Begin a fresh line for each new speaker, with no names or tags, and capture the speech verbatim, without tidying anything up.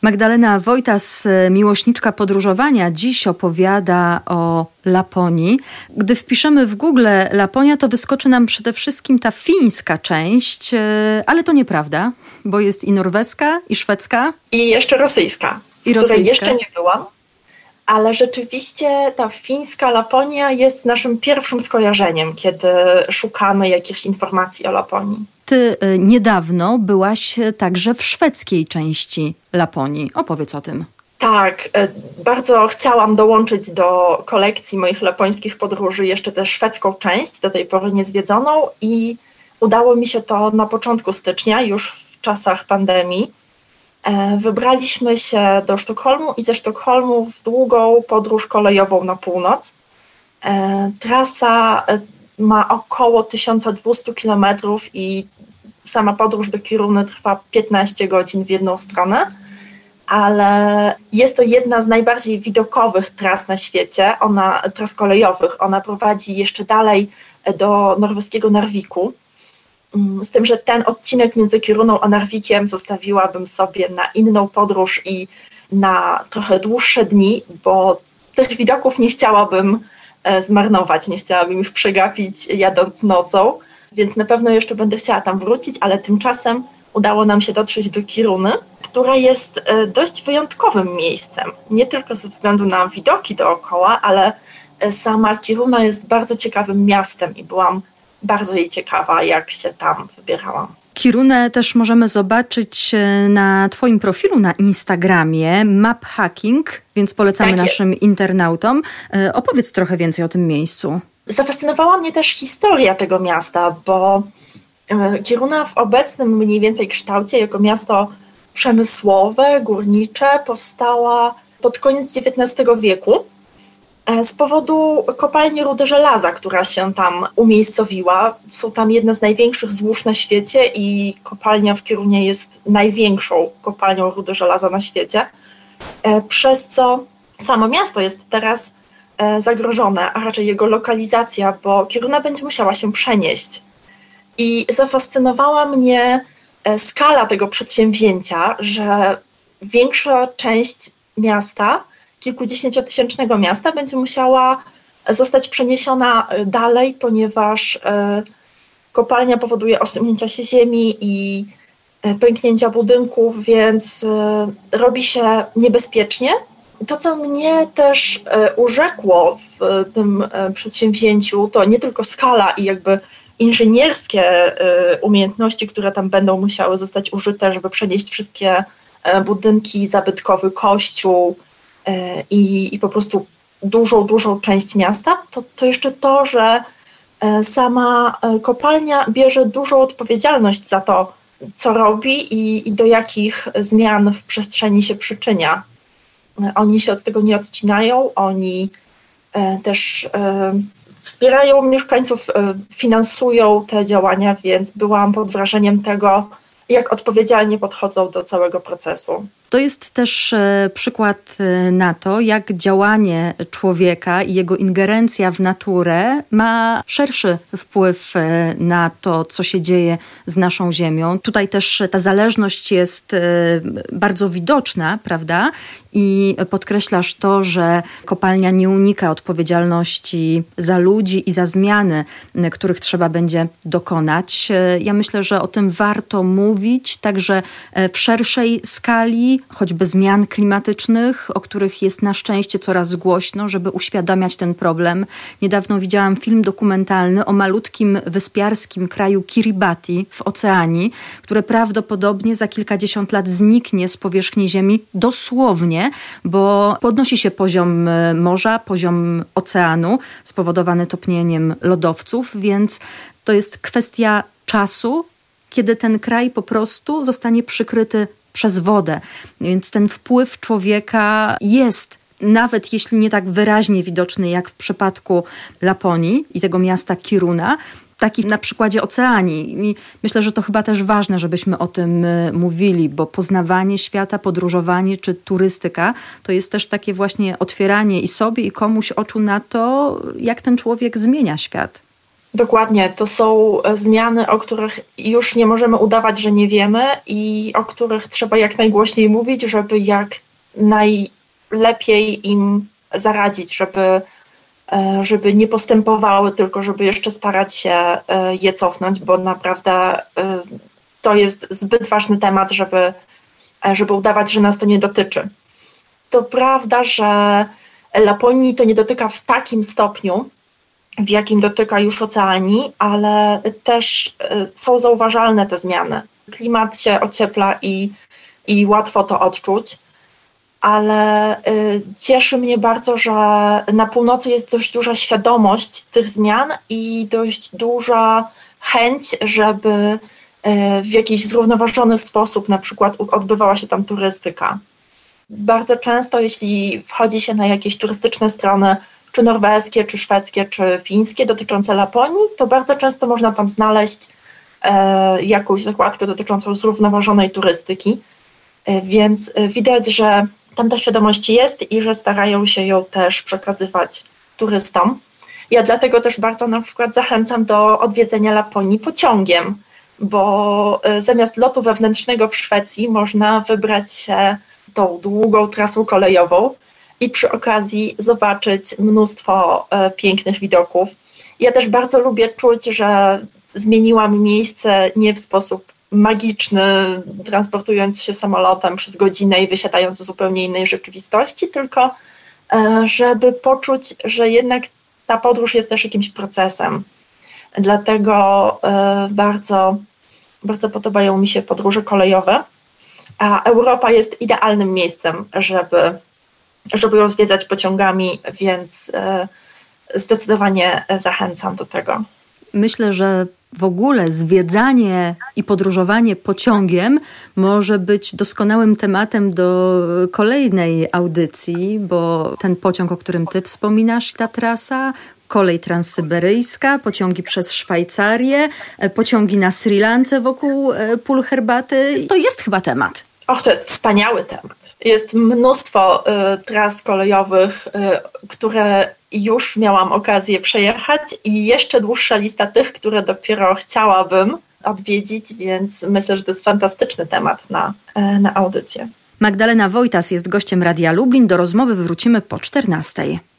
Magdalena Wojtas, miłośniczka podróżowania, dziś opowiada o Laponii. Gdy wpiszemy w Google Laponia, to wyskoczy nam przede wszystkim ta fińska część, ale to nieprawda, bo jest i norweska, i szwedzka.
I jeszcze rosyjska,
I
w której
rosyjska.
jeszcze nie byłam. Ale rzeczywiście ta fińska Laponia jest naszym pierwszym skojarzeniem, kiedy szukamy jakichś informacji o Laponii.
Ty niedawno byłaś także w szwedzkiej części Laponii. Opowiedz o tym.
Tak, bardzo chciałam dołączyć do kolekcji moich lapońskich podróży jeszcze tę szwedzką część, do tej pory niezwiedzoną, i udało mi się to na początku stycznia, już w czasach pandemii. Wybraliśmy się do Sztokholmu i ze Sztokholmu w długą podróż kolejową na północ. Trasa ma około tysiąc dwieście kilometrów i sama podróż do Kiruny trwa piętnaście godzin w jedną stronę, ale jest to jedna z najbardziej widokowych tras na świecie, ona, tras kolejowych. Ona prowadzi jeszcze dalej do norweskiego Narviku. Z tym, że ten odcinek między Kiruną a Narvikiem zostawiłabym sobie na inną podróż i na trochę dłuższe dni, bo tych widoków nie chciałabym zmarnować, nie chciałabym ich przegapić jadąc nocą, więc na pewno jeszcze będę chciała tam wrócić, ale tymczasem udało nam się dotrzeć do Kiruny, która jest dość wyjątkowym miejscem. Nie tylko ze względu na widoki dookoła, ale sama Kiruna jest bardzo ciekawym miastem i byłam bardzo jej ciekawa, jak się tam wybierałam.
Kirunę też możemy zobaczyć na Twoim profilu na Instagramie, Map Hacking, więc polecamy
tak
naszym
jest.
internautom. Opowiedz trochę więcej o tym miejscu.
Zafascynowała mnie też historia tego miasta, bo Kiruna w obecnym mniej więcej kształcie jako miasto przemysłowe, górnicze powstała pod koniec dziewiętnastego wieku z powodu kopalni rudy żelaza, która się tam umiejscowiła. Są tam jedne z największych złóż na świecie i kopalnia w Kirunie jest największą kopalnią rudy żelaza na świecie, przez co samo miasto jest teraz zagrożone, a raczej jego lokalizacja, bo Kiruna będzie musiała się przenieść. I zafascynowała mnie skala tego przedsięwzięcia, że większa część miasta, kilkudziesięciotysięcznego miasta, będzie musiała zostać przeniesiona dalej, ponieważ kopalnia powoduje osunięcia się ziemi i pęknięcia budynków, więc robi się niebezpiecznie. To, co mnie też urzekło w tym przedsięwzięciu, to nie tylko skala i jakby inżynierskie umiejętności, które tam będą musiały zostać użyte, żeby przenieść wszystkie budynki, zabytkowy kościół i, i po prostu dużą, dużą część miasta, to, to jeszcze to, że sama kopalnia bierze dużą odpowiedzialność za to, co robi i, i do jakich zmian w przestrzeni się przyczynia. Oni się od tego nie odcinają, oni też wspierają mieszkańców, finansują te działania, więc byłam pod wrażeniem tego, jak odpowiedzialnie podchodzą do całego procesu.
To jest też przykład na to, jak działanie człowieka i jego ingerencja w naturę ma szerszy wpływ na to, co się dzieje z naszą ziemią. Tutaj też ta zależność jest bardzo widoczna, prawda? I podkreślasz to, że kopalnia nie unika odpowiedzialności za ludzi i za zmiany, których trzeba będzie dokonać. Ja myślę, że o tym warto mówić także w szerszej skali, choćby zmian klimatycznych, o których jest na szczęście coraz głośno, żeby uświadamiać ten problem. Niedawno widziałam film dokumentalny o malutkim wyspiarskim kraju Kiribati w Oceanii, które prawdopodobnie za kilkadziesiąt lat zniknie z powierzchni Ziemi dosłownie, bo podnosi się poziom morza, poziom oceanu spowodowany topnieniem lodowców, więc to jest kwestia czasu, kiedy ten kraj po prostu zostanie przykryty przez wodę. Więc ten wpływ człowieka jest, nawet jeśli nie tak wyraźnie widoczny jak w przypadku Laponii i tego miasta Kiruna, taki na przykładzie Oceanii. I myślę, że to chyba też ważne, żebyśmy o tym mówili, bo poznawanie świata, podróżowanie czy turystyka to jest też takie właśnie otwieranie i sobie, i komuś oczu na to, jak ten człowiek zmienia świat.
Dokładnie, to są zmiany, o których już nie możemy udawać, że nie wiemy i o których trzeba jak najgłośniej mówić, żeby jak najlepiej im zaradzić, żeby, żeby nie postępowały, tylko żeby jeszcze starać się je cofnąć, bo naprawdę to jest zbyt ważny temat, żeby, żeby udawać, że nas to nie dotyczy. To prawda, że Laponii to nie dotyka w takim stopniu, w jakim dotyka już Oceanii, ale też są zauważalne te zmiany. Klimat się ociepla i, i łatwo to odczuć, ale cieszy mnie bardzo, że na północy jest dość duża świadomość tych zmian i dość duża chęć, żeby w jakiś zrównoważony sposób na przykład odbywała się tam turystyka. Bardzo często, jeśli wchodzi się na jakieś turystyczne strony, czy norweskie, czy szwedzkie, czy fińskie dotyczące Laponii, to bardzo często można tam znaleźć e, jakąś zakładkę dotyczącą zrównoważonej turystyki, e, więc widać, że tam ta świadomość jest i że starają się ją też przekazywać turystom. Ja dlatego też bardzo na przykład zachęcam do odwiedzenia Laponii pociągiem, bo e, zamiast lotu wewnętrznego w Szwecji można wybrać się tą długą trasą kolejową i przy okazji zobaczyć mnóstwo e, pięknych widoków. Ja też bardzo lubię czuć, że zmieniłam miejsce nie w sposób magiczny, transportując się samolotem przez godzinę i wysiadając z zupełnie innej rzeczywistości, tylko e, żeby poczuć, że jednak ta podróż jest też jakimś procesem. Dlatego e, bardzo, bardzo podobają mi się podróże kolejowe, a Europa jest idealnym miejscem, żeby żeby ją zwiedzać pociągami, więc zdecydowanie zachęcam do tego.
Myślę, że w ogóle zwiedzanie i podróżowanie pociągiem może być doskonałym tematem do kolejnej audycji, bo ten pociąg, o którym ty wspominasz, ta trasa, kolej transsyberyjska, pociągi przez Szwajcarię, pociągi na Sri Lance wokół pól herbaty, to jest chyba temat.
Och, to jest wspaniały temat. Jest mnóstwo y, tras kolejowych, y, które już miałam okazję przejechać i jeszcze dłuższa lista tych, które dopiero chciałabym odwiedzić, więc myślę, że to jest fantastyczny temat na, y, na audycję.
Magdalena Wojtas jest gościem Radia Lublin. Do rozmowy wrócimy po czternastej.